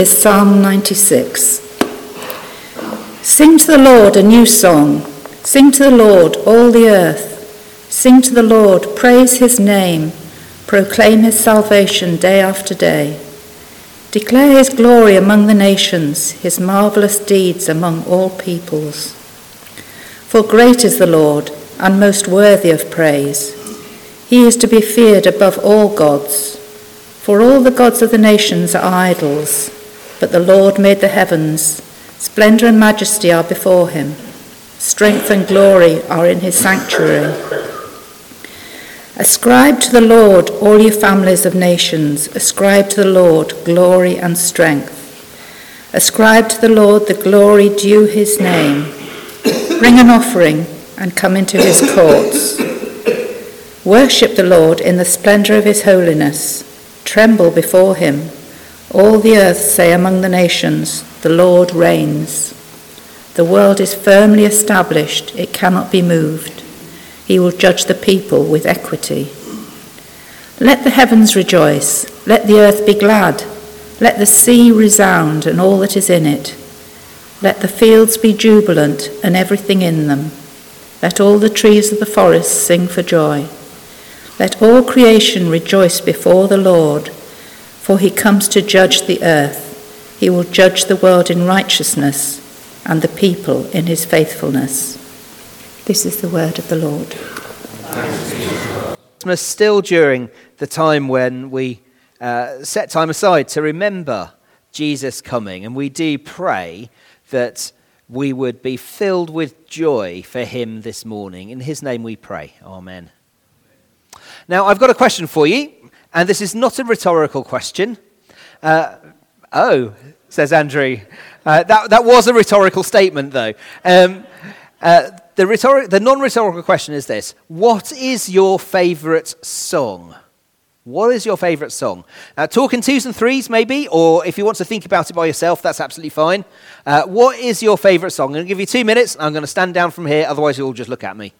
is Psalm 96. Sing to the Lord a new song. Sing to the Lord, all the earth. Sing to the Lord, praise his name. Proclaim his salvation day after day. Declare his glory among the nations, his marvelous deeds among all peoples. For great is the Lord, and most worthy of praise. He is to be feared above all gods. For all the gods of the nations are idols, but the Lord made the heavens. Splendor and majesty are before him. Strength and glory are in his sanctuary. Ascribe to the Lord, all you families of nations. Ascribe to the Lord glory and strength. Ascribe to the Lord the glory due his name. Bring an offering and come into his courts. Worship the Lord in the splendor of his holiness. Tremble before him. All the earth say among the nations, the Lord reigns. The world is firmly established, it cannot be moved. He will judge the people with equity. Let the heavens rejoice, let the earth be glad, let the sea resound and all that is in it. Let the fields be jubilant and everything in them. Let all the trees of the forest sing for joy. Let all creation rejoice before the Lord, for he comes to judge the earth. He will judge the world in righteousness and the people in his faithfulness. This is the word of the Lord. Christmas, still during the time when we set time aside to remember Jesus coming, and we do pray that we would be filled with joy for him this morning. In his name we pray. Amen. Now, I've got a question for you. And this is not a rhetorical question. Says Andrew. That was a rhetorical statement, though. The non-rhetorical question is this. What is your favourite song? What is your favourite song? Talk in twos and threes, maybe, or if you want to think about it by yourself, that's absolutely fine. What is your favourite song? I'm going to give you 2 minutes. I'm going to stand down from here, otherwise you'll all just look at me.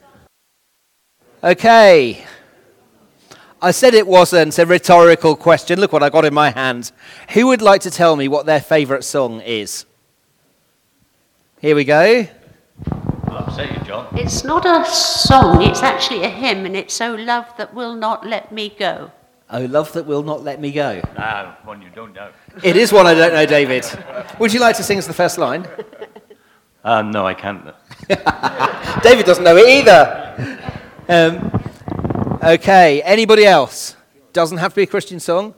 Okay. I said it wasn't a rhetorical question. Look what I got in my hand. Who would like to tell me what their favourite song is? Here we go. Well, upset you, John. It's not a song, it's actually a hymn, and it's "Oh Love That Will Not Let Me Go." Oh, love that will not let me go. No, one you don't know. It is one I don't know, David. Would you like to sing us the first line? No, I can't. David doesn't know it either. Okay, anybody else? Doesn't have to be a Christian song.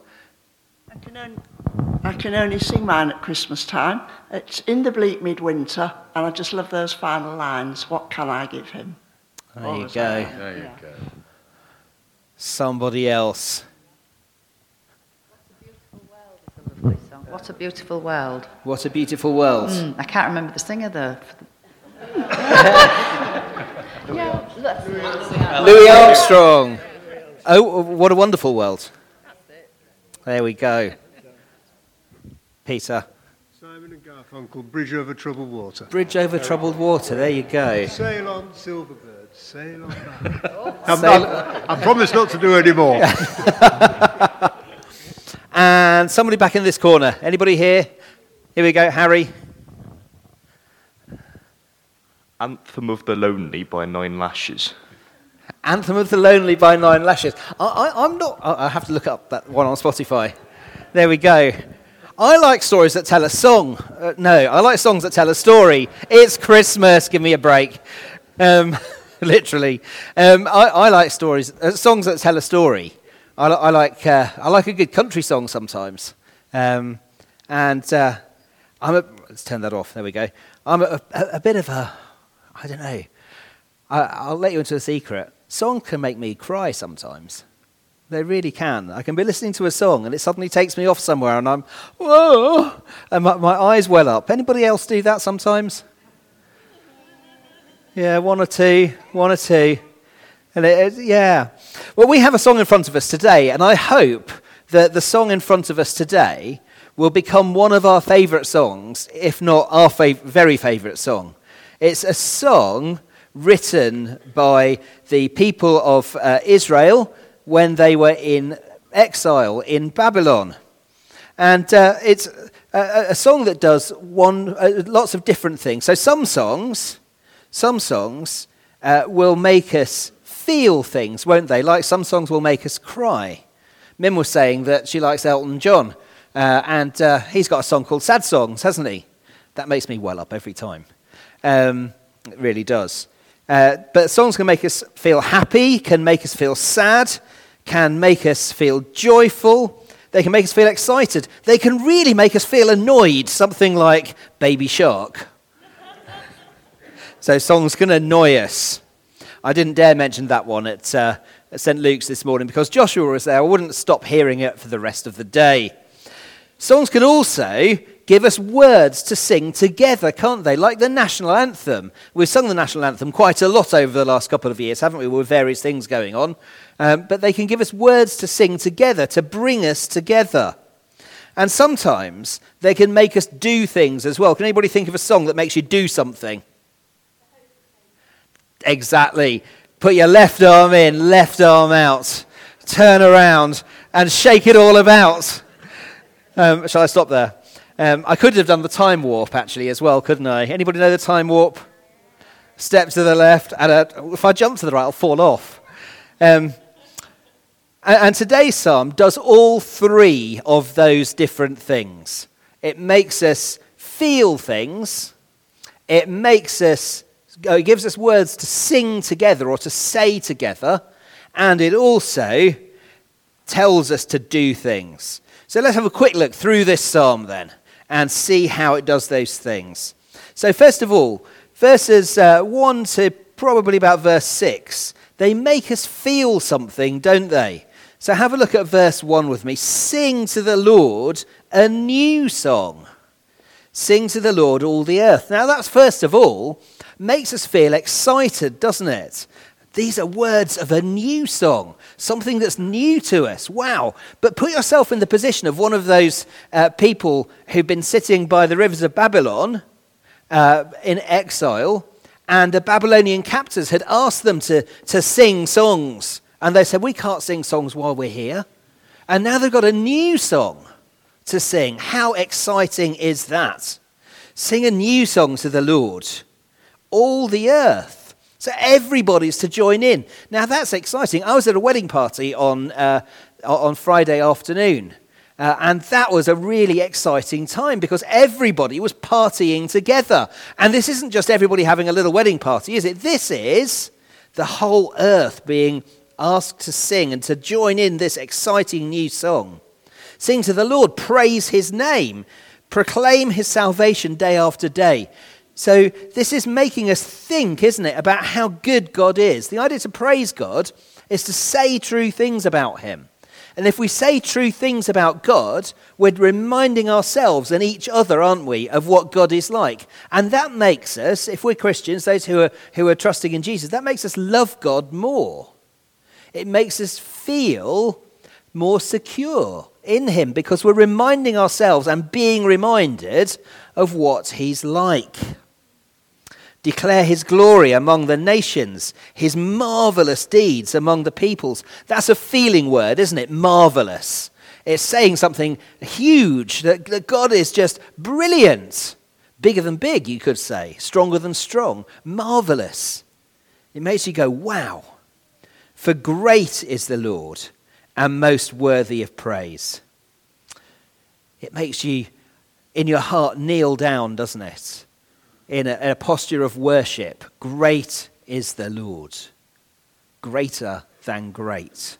I can only sing mine at Christmas time. It's "In the Bleak Midwinter," and I just love those final lines. What can I give him? There you go. There you go. Somebody else. What a beautiful world. What a beautiful world. I can't remember the singer though. Louis Armstrong. Oh, what a wonderful world. There we go. Peter. Simon and Garfunkel, Bridge Over Troubled Water. Bridge Over Troubled Water. There you go. Sail on, silver bird, sail on back. I promise not to do any more. And somebody back in this corner. Anybody here? Here we go, Harry. Anthem of the Lonely by Nine Lashes. Anthem of the Lonely by Nine Lashes. I'm not... I have to look up that one on Spotify. There we go. I like stories that tell a song. I like songs that tell a story. It's Christmas. Give me a break. Literally. I like stories, songs that tell a story. I like a good country song sometimes. Let's turn that off. There we go. I'm a bit of a... I don't know. I'll let you into a secret. Songs can make me cry sometimes. They really can. I can be listening to a song and it suddenly takes me off somewhere and I'm, whoa, and my eyes well up. Anybody else do that sometimes? Yeah, one or two. And yeah. Well, we have a song in front of us today, and I hope that the song in front of us today will become one of our favourite songs, if not our very favourite song. It's a song written by the people of Israel when they were in exile in Babylon. And it's a song that does lots of different things. So some songs will make us feel things, won't they? Like some songs will make us cry. Mim was saying that she likes Elton John, and he's got a song called Sad Songs, hasn't he? That makes me well up every time. It really does. But songs can make us feel happy, can make us feel sad, can make us feel joyful. They can make us feel excited. They can really make us feel annoyed, something like Baby Shark. So songs can annoy us. I didn't dare mention that one at St. Luke's this morning because Joshua was there. I wouldn't stop hearing it for the rest of the day. Songs can also give us words to sing together, can't they? Like the national anthem. We've sung the national anthem quite a lot over the last couple of years, haven't we, with various things going on. But they can give us words to sing together, to bring us together. And sometimes they can make us do things as well. Can anybody think of a song that makes you do something? Exactly. Put your left arm in, left arm out. Turn around and shake it all about. Shall I stop there? I could have done the time warp, actually, as well, couldn't I? Anybody know the time warp? Step to the left, and if I jump to the right, I'll fall off. And today's psalm does all three of those different things. It makes us feel things. It gives us words to sing together or to say together. And it also tells us to do things. So let's have a quick look through this psalm then and see how it does those things. So first of all, verses 1 to probably about verse 6, they make us feel something, don't they? So have a look at verse 1 with me. Sing to the Lord a new song. Sing to the Lord all the earth. Now that's first of all makes us feel excited, doesn't it? These are words of a new song, something that's new to us. Wow. But put yourself in the position of one of those people who've been sitting by the rivers of Babylon in exile, and the Babylonian captors had asked them to sing songs. And they said, we can't sing songs while we're here. And now they've got a new song to sing. How exciting is that? Sing a new song to the Lord, all the earth. So everybody's to join in. Now that's exciting. I was at a wedding party on Friday afternoon, and that was a really exciting time because everybody was partying together. And this isn't just everybody having a little wedding party, is it? This is the whole earth being asked to sing and to join in this exciting new song. Sing to the Lord, praise his name, proclaim his salvation day after day. So this is making us think, isn't it, about how good God is. The idea to praise God is to say true things about him. And if we say true things about God, we're reminding ourselves and each other, aren't we, of what God is like. And that makes us, if we're Christians, those who are trusting in Jesus, that makes us love God more. It makes us feel more secure in him because we're reminding ourselves and being reminded of what he's like. Declare his glory among the nations, his marvelous deeds among the peoples. That's a feeling word, isn't it? Marvelous. It's saying something huge, that God is just brilliant. Bigger than big, you could say. Stronger than strong. Marvelous. It makes you go, wow. For great is the Lord and most worthy of praise. It makes you, in your heart, kneel down, doesn't it? In a posture of worship. Great is the Lord. Greater than great.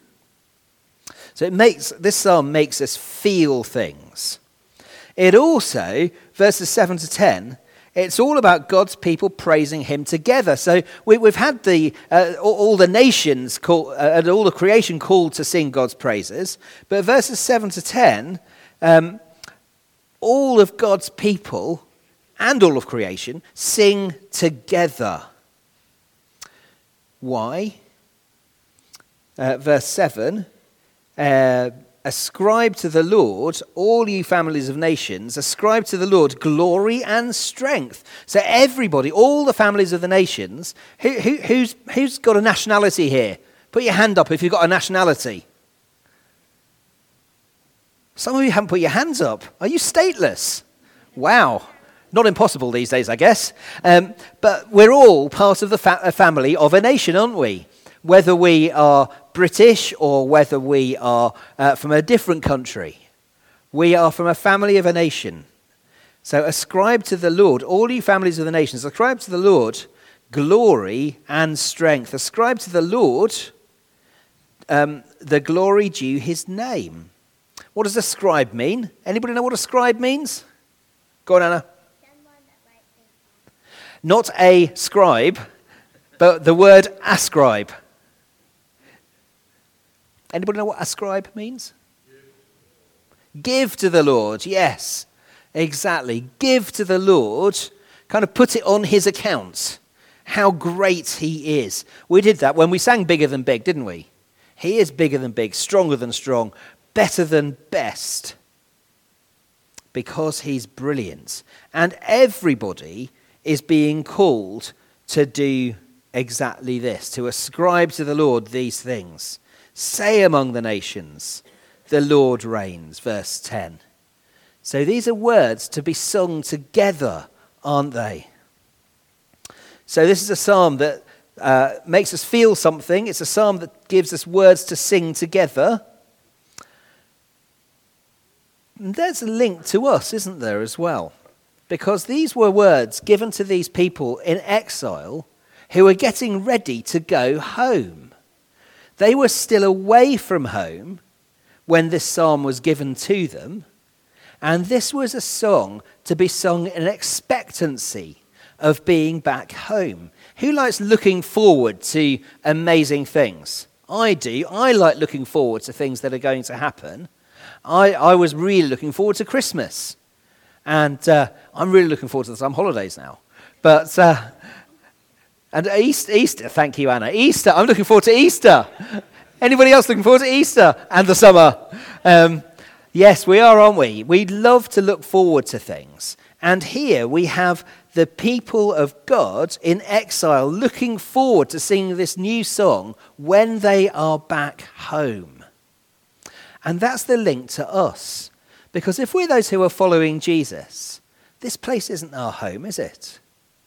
So this psalm makes us feel things. It also, verses 7 to 10, it's all about God's people praising him together. So we've had all the nations and all the creation called to sing God's praises. But verses 7 to 10, all of God's people and all of creation sing together. Why? Verse 7, ascribe to the Lord, all you families of nations, ascribe to the Lord glory and strength. So everybody, all the families of the nations, who's got a nationality here? Put your hand up if you've got a nationality. Some of you haven't put your hands up. Are you stateless? Wow. Not impossible these days, I guess. But we're all part of the family of a nation, aren't we? Whether we are British or whether we are from a different country. We are from a family of a nation. So ascribe to the Lord, all you families of the nations, ascribe to the Lord glory and strength. Ascribe to the Lord the glory due his name. What does ascribe mean? Anybody know what ascribe means? Go on, Anna. Not a scribe, but the word ascribe. Anybody know what ascribe means? Give to the Lord, yes, exactly. Give to the Lord, kind of put it on his account. How great he is. We did that when we sang Bigger Than Big, didn't we? He is bigger than big, stronger than strong, better than best. Because he's brilliant. And everybody is being called to do exactly this, to ascribe to the Lord these things. Say among the nations, the Lord reigns, verse 10. So these are words to be sung together, aren't they? So this is a psalm that makes us feel something. It's a psalm that gives us words to sing together. And there's a link to us, isn't there, as well? Because these were words given to these people in exile who were getting ready to go home. They were still away from home when this psalm was given to them. And this was a song to be sung in expectancy of being back home. Who likes looking forward to amazing things? I do. I like looking forward to things that are going to happen. I was really looking forward to Christmas. And I'm really looking forward to some holidays now. But, and Easter, thank you, Anna. Easter, I'm looking forward to Easter. Anybody else looking forward to Easter and the summer? Yes, we are, aren't we? We love to look forward to things. And here we have the people of God in exile looking forward to singing this new song when they are back home. And that's the link to us. Because if we're those who are following Jesus, this place isn't our home, is it?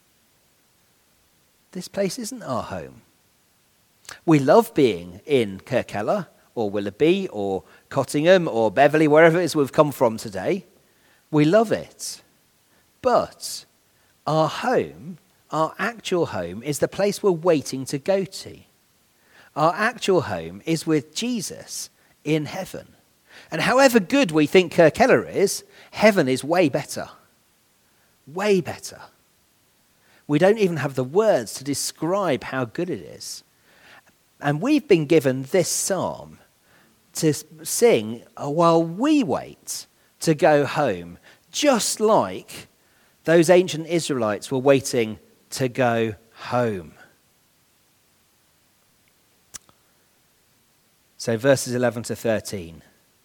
This place isn't our home. We love being in Kirkella or Willoughby or Cottingham or Beverley, wherever it is we've come from today. We love it. But our home, our actual home, is the place we're waiting to go to. Our actual home is with Jesus in heaven. And however good we think Kirkella is, heaven is way better. Way better. We don't even have the words to describe how good it is. And we've been given this psalm to sing while we wait to go home, just like those ancient Israelites were waiting to go home. So verses 11 to 13.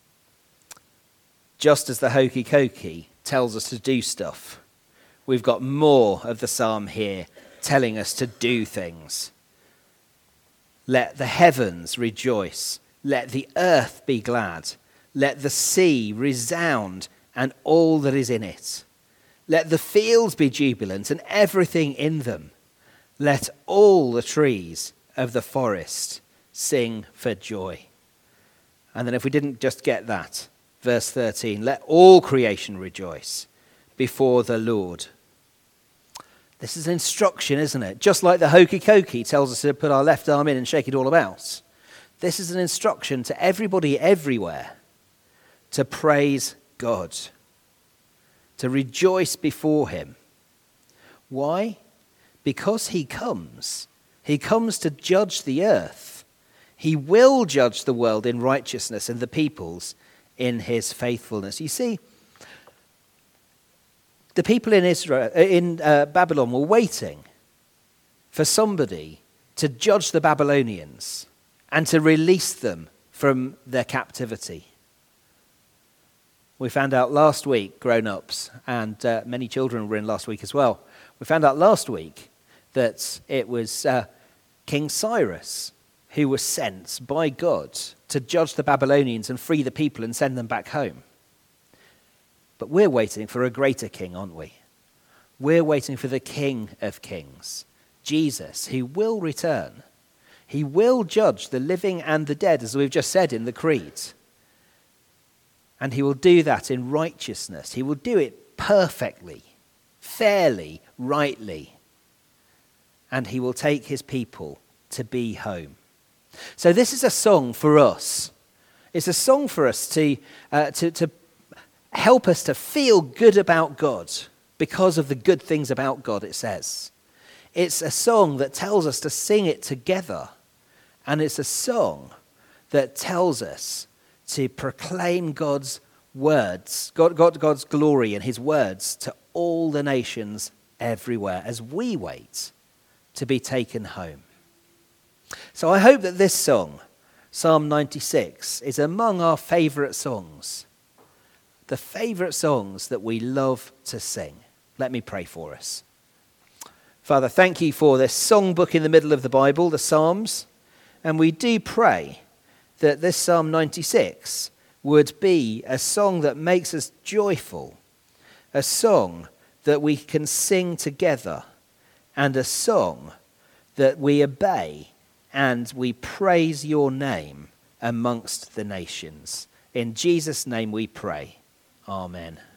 Just as the hokey cokey tells us to do stuff, we've got more of the psalm here telling us to do things. Let the heavens rejoice. Let the earth be glad. Let the sea resound and all that is in it. Let the fields be jubilant and everything in them. Let all the trees of the forest sing for joy. And then if we didn't just get that, verse 13, let all creation rejoice before the Lord. This is an instruction, isn't it? Just like the hokey cokey tells us to put our left arm in and shake it all about. This is an instruction to everybody everywhere to praise God, to rejoice before him. Why? Because he comes. He comes to judge the earth. He will judge the world in righteousness and the peoples in his faithfulness. You see, the people in Babylon were waiting for somebody to judge the Babylonians and to release them from their captivity. We found out last week, grown-ups, and many children were in last week as well. We found out last week that it was King Cyrus who was sent by God to judge the Babylonians and free the people and send them back home. But we're waiting for a greater king, aren't we? We're waiting for the King of Kings, Jesus, who will return. He will judge the living and the dead, as we've just said in the Creed. And he will do that in righteousness. He will do it perfectly, fairly, rightly. And he will take his people to be home. So this is a song for us. It's a song for us to help us to feel good about God because of the good things about God, it says. It's a song that tells us to sing it together. And it's a song that tells us to proclaim God's words, God's glory and his words to all the nations everywhere as we wait to be taken home. So I hope that this song, Psalm 96, is among our favourite songs. The favourite songs that we love to sing. Let me pray for us. Father, thank you for this songbook in the middle of the Bible, the Psalms. And we do pray that this Psalm 96 would be a song that makes us joyful, a song that we can sing together, and a song that we obey and we praise your name amongst the nations. In Jesus' name we pray. Amen.